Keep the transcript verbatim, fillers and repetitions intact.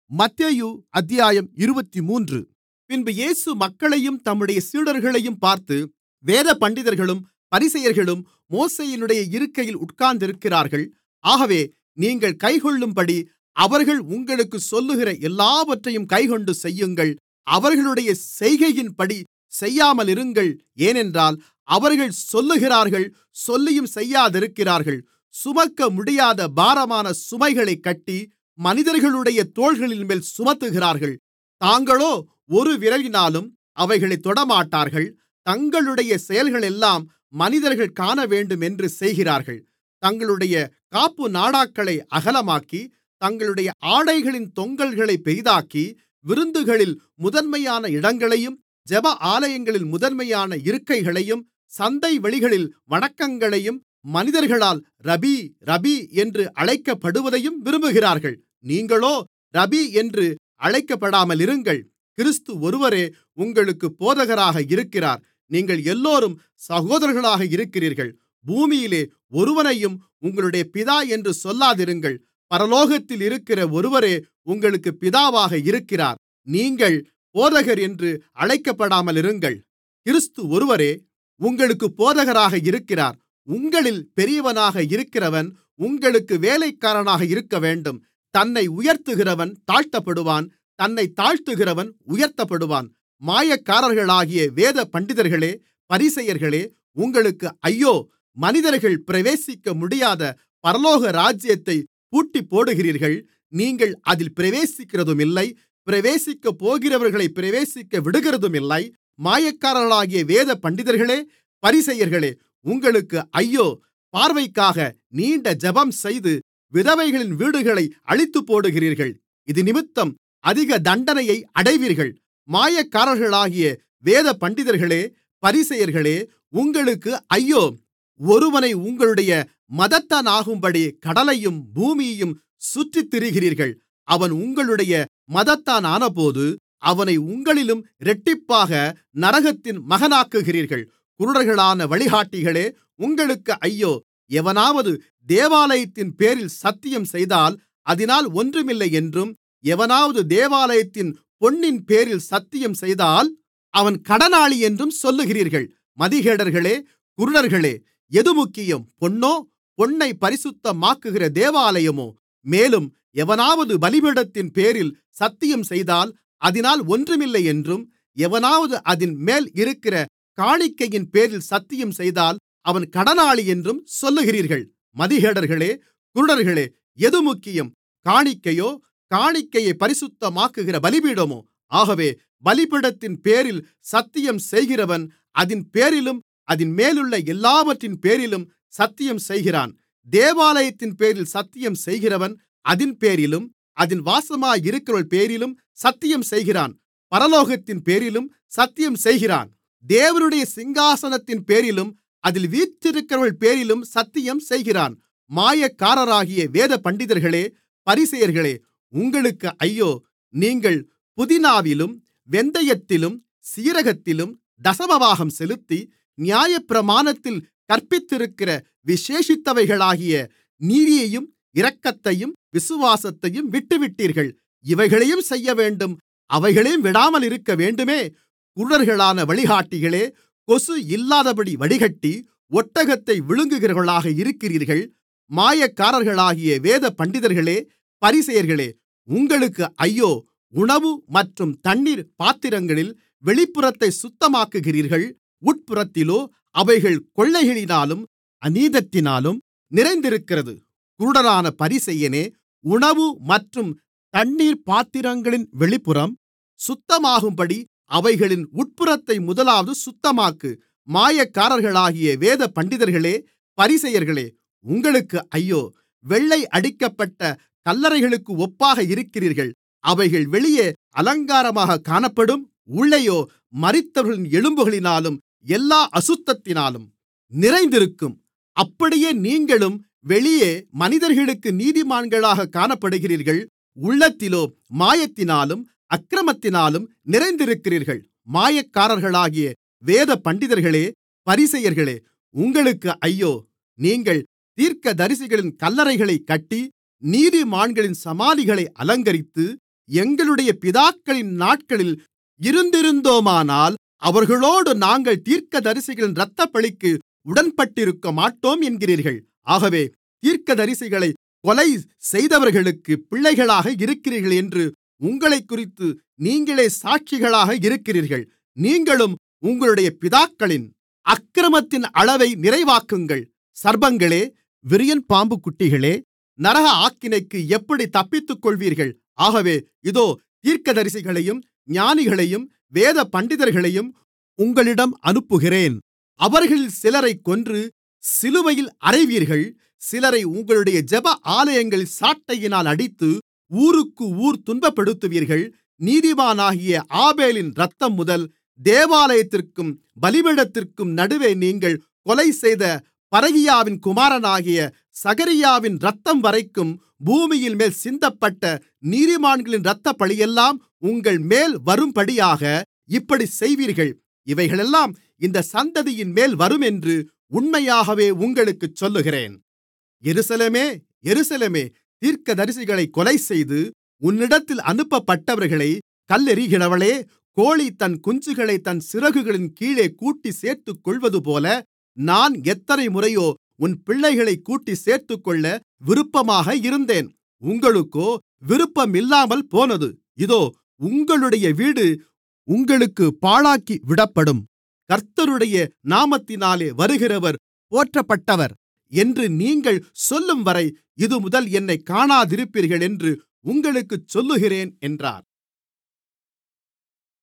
மத்தேயு அத்தியாயம் இருபத்துமூன்று. பின்பு இயேசு மக்களையும் தம்முடைய சீடர்களையும் பார்த்து, வேதபண்டிதர்களும் பரிசேயர்களும் மோசேயினுடைய இருக்கையில் உட்கார்ந்திருக்கிறார்கள். ஆகவே நீங்கள் கைக்கொள்ளும்படி அவர்கள் உங்களுக்குச் சொல்லுகிற எல்லாவற்றையும் கைக்கொண்டு செய்யுங்கள். அவர்களுடைய செய்கையின்படி செய்யாமலிருங்கள். ஏனென்றால் அவர்கள் சொல்லுகிறார்கள், சொல்லியும் செய்யாதிருக்கிறார்கள். சுமக்க முடியாத பாரமான சுமைகளைக் கட்டி மனிதர்களுடைய தோள்களின்மேல் சுமத்துகிறார்கள். தாங்களோ ஒரு விரலினாலும் அவைகளைத் தொடமாட்டார்கள். தங்களுடைய செயல்களெல்லாம் மனிதர்கள் காணவேண்டுமென்று செய்கிறார்கள். தங்களுடைய காப்பு நாடாக்களை அகலமாக்கி, தங்களுடைய ஆடைகளின் தொங்கல்களைப் பெரிதாக்கி, விருந்துகளில் முதன்மையான இடங்களையும் ஜெப ஆலயங்களில் முதன்மையான இருக்கைகளையும் சந்தைவெளிகளில் வணக்கங்களையும் மனிதர்களால் ரபீ ரபீ என்று அழைக்கப்படுவதையும் விரும்புகிறார்கள். நீங்களோ ரபீ என்று அழைக்கப்படாமலிருங்கள். கிறிஸ்து ஒருவரே உங்களுக்குப் போதகராக இருக்கிறார். நீங்கள் எல்லோரும் சகோதரர்களாக இருக்கிறீர்கள். பூமியிலே ஒருவனையும் உங்களுடைய பிதா என்று சொல்லாதிருங்கள். பரலோகத்தில் இருக்கிற ஒருவரே உங்களுக்குப் பிதாவாக இருக்கிறார். நீங்கள் போதகர் என்று அழைக்கப்படாமலிருங்கள். கிறிஸ்து ஒருவரே உங்களுக்குப் போதகராக இருக்கிறார். உங்களில் பெரியவனாக இருக்கிறவன் உங்களுக்கு வேலைக்காரனாக இருக்கவேண்டும். தன்னை உயர்த்துகிறவன் தாழ்த்தப்படுவான், தன்னைத் தாழ்த்துகிறவன் உயர்த்தப்படுவான். மாயக்காரர்களாகிய வேத பண்டிதர்களே, பரிசேயர்களே, உங்களுக்கு ஐயோ! மனிதர்கள் பிரவேசிக்க முடியாத பரலோக ராஜ்யத்தைப் பூட்டிப்போடுகிறீர்கள். நீங்கள் அதில் பிரவேசிக்கிறதுமில்லை, பிரவேசிக்கப் போகிறவர்களைப் பிரவேசிக்க விடுகிறதுமில்லை. மாயக்காரர்களாகிய வேத பண்டிதர்களே, பரிசேயர்களே, உங்களுக்கு ஐயோ! பார்வைக்காக நீண்ட ஜெபம் செய்து விதவைகளின் வீடுகளை அழித்துப்போடுகிறீர்கள். இதினிமித்தம் அதிக தண்டனையை அடைவீர்கள். மாயக்காரர்களாகிய வேத பண்டிதர்களே, பரிசேயர்களே, உங்களுக்கு ஐயோ! ஒருவனை உங்களுடைய மதத்தானாகும்படி கடலையும் பூமியையும் சுற்றித் திரிகிறீர்கள். அவன் உங்களுடைய மதத்தானானபோது அவனை உங்களிலும் இரட்டிப்பாக நரகத்தின் மகனாக்குகிறீர்கள். குருடர்களான வழிகாட்டிகளே, உங்களுக்கு ஐயோ! எவனாவது தேவாலயத்தின் பேரில் சத்தியம் செய்தால் அதினால் ஒன்றுமில்லை என்றும், எவனாவது தேவாலயத்தின் பொன்னின் பேரில் சத்தியம் செய்தால் அவன் கடனாளி என்றும் சொல்லுகிறீர்கள். மதிகேடர்களே, குருடர்களே, எது முக்கியம், பொன்னோ, பொன்னை பரிசுத்தமாக்குகிற தேவாலயமோ? மேலும் எவனாவது பலிபீடத்தின் பேரில் சத்தியம் செய்தால் அதினால் ஒன்றுமில்லை என்றும், எவனாவது அதின் மேல் இருக்கிற காணிக்கையின் பேரில் சத்தியம் செய்தால் அவன் கடனாளி என்றும் சொல்லுகிறீர்கள். மதிகேடர்களே, குருடர்களே, எது முக்கியம், காணிக்கையோ, காணிக்கையை பரிசுத்தமாக்குகிற பலிபீடமோ? ஆகவே பலிபீடத்தின் பேரில் சத்தியம் செய்கிறவன் அதின் பேரிலும் அதின் மேலுள்ள எல்லாவற்றின் பேரிலும் சத்தியம் செய்கிறான். தேவாலயத்தின் பேரில் சத்தியம் செய்கிறவன் அதின் பேரிலும் அதின் வாசமாயிருக்கிறவர்கள் பேரிலும் சத்தியம் செய்கிறான். பரலோகத்தின் பேரிலும் சத்தியம் செய்கிறான். தேவனுடைய சிங்காசனத்தின் பேரிலும் அதில் வீற்றிருக்கிறவர்கள் பேரிலும் சத்தியம் செய்கிறான். மாயக்காரராகிய வேத பண்டிதர்களே, பரிசேயர்களே, உங்களுக்கு ஐயோ! நீங்கள் புதினாவிலும் வெந்தயத்திலும் சீரகத்திலும் தசமபாகம் செலுத்தி நியாயப்பிரமாணத்தில் கற்பித்திருக்கிற விசேஷித்தவைகளாகிய நீதியையும் இரக்கத்தையும் விசுவாசத்தையும் விட்டுவிட்டீர்கள். இவைகளையும் செய்யவேண்டும், அவைகளையும் விடாமல் இருக்க வேண்டுமே. குருடர்களான வழிகாட்டிகளே, கொசு இல்லாதபடி வடிகட்டி ஒட்டகத்தை விழுங்குகிறவர்களாக இருக்கிறீர்கள். மாயக்காரர்களாகிய வேத பண்டிதர்களே, பரிசேயர்களே, உங்களுக்கு ஐயோ! உணவு மற்றும் தண்ணீர் பாத்திரங்களில் வெளிப்புறத்தை சுத்தமாக்குகிறீர்கள். உட்புறத்திலோ அவைகள் கொள்ளைகளினாலும் அநீதத்தினாலும் நிறைந்திருக்கிறது. குருடரான பரிசேயனே, உணவு மற்றும் தண்ணீர் பாத்திரங்களின் வெளிப்புறம் சுத்தமாகும்படி அவைகளின் உட்புறத்தை முதலாவது சுத்தமாக்கு. மாயக்காரர்களாகிய வேத பண்டிதர்களே, பரிசேயர்களே, உங்களுக்கு ஐயோ! வெள்ளை அடிக்கப்பட்ட கல்லறைகளுக்கு ஒப்பாக இருக்கிறீர்கள். அவைகள் வெளியே அலங்காரமாக காணப்படும், உள்ளேயோ மரித்தவர்களின் எலும்புகளினாலும் எல்லா அசுத்தத்தினாலும் நிறைந்திருக்கும். அப்படியே நீங்களும் வெளியே மனிதர்களுக்கு நீதிமான்களாக காணப்படுகிறீர்கள், உள்ளத்திலோ மாயத்தினாலும் அக்கிரமத்தினாலும் நிறைந்திருக்கிறீர்கள். மாயக்காரர்களாகிய வேத பண்டிதர்களே, பரிசேயர்களே, உங்களுக்கு ஐயோ! நீங்கள் தீர்க்கதரிசிகளின் கல்லறைகளைக் கட்டி நீதிமான்களின் சமாதிகளை அலங்கரித்து எங்களுடைய பிதாக்களின் நாட்களில் இருந்திருந்தோமானால் அவர்களோடு நாங்கள் தீர்க்கதரிசிகளின் இரத்தப்பழிக்கு உடன்பட்டிருக்கமாட்டோம் என்கிறீர்கள். ஆகவே தீர்க்கதரிசிகளைக் கொலை செய்தவர்களுக்குப் பிள்ளைகளாக இருக்கிறீர்கள் என்று உங்களைக்குறித்து நீங்களே சாட்சிகளாக இருக்கிறீர்கள். நீங்களும் உங்களுடைய பிதாக்களின் அக்கிரமத்தின் அளவை நிறைவாக்குங்கள். சர்ப்பங்களே, விரியன் பாம்புக்குட்டிகளே, நரக ஆக்கினைக்கு எப்படி தப்பித்துக்கொள்வீர்கள்? ஆகவே இதோ தீர்க்கதரிசிகளையும் ஞானிகளையும் வேத பண்டிதர்களையும் உங்களிடம் அனுப்புகிறேன். அவர்களில் சிலரைக் கொன்று சிலுவையில் அறைவீர்கள். சிலரை உங்களுடைய ஜெப ஆலயங்களில் சாட்டையினால் அடித்து ஊருக்கு ஊர் துன்பப்படுத்துவீர்கள். நீதிமானாகிய ஆபேலின் இரத்தம் முதல் தேவாலயத்திற்கும் பலிபீடத்திற்கும் நடுவே நீங்கள் கொலைசெய்த பரகியாவின் குமாரனாகிய சகரியாவின் இரத்தம்வரைக்கும் பூமியின்மேல் சிந்தப்பட்ட நீதிமான்களின் இரத்தப்பழியெல்லாம் உங்கள்மேல் வரும்படியாக இப்படிச் செய்வீர்கள். இவைகளெல்லாம் இந்தச் சந்ததியின்மேல் வருமென்று உண்மையாகவே உங்களுக்குச் சொல்லுகிறேன். எருசலேமே, எருசலேமே, தீர்க்கதரிசிகளைக் கொலைசெய்து உன்னிடத்தில் அனுப்பப்பட்டவர்களைக் கல்லெறிகிறவளே, கோழி தன் குஞ்சுகளைத் தன் சிறகுகளின் கீழே கூட்டிச் சேர்த்துக்கொள்வதுபோல நான் எத்தனை முறையோ உன் பிள்ளைகளைக் கூட்டிச் சேர்த்துக்கொள்ள விருப்பமாக இருந்தேன். உங்களுக்கோ விருப்பமில்லாமல் போனது. இதோ உங்களுடைய வீடு உங்களுக்குப் பாழாக்கி விடப்படும். கர்த்தருடைய நாமத்தினாலே வருகிறவர் போற்றப்பட்டவர் என்று நீங்கள் சொல்லும்வரை இதுமுதல் என்னைக் காணாதிருப்பீர்கள் என்று உங்களுக்குச் சொல்லுகிறேன் என்றார்.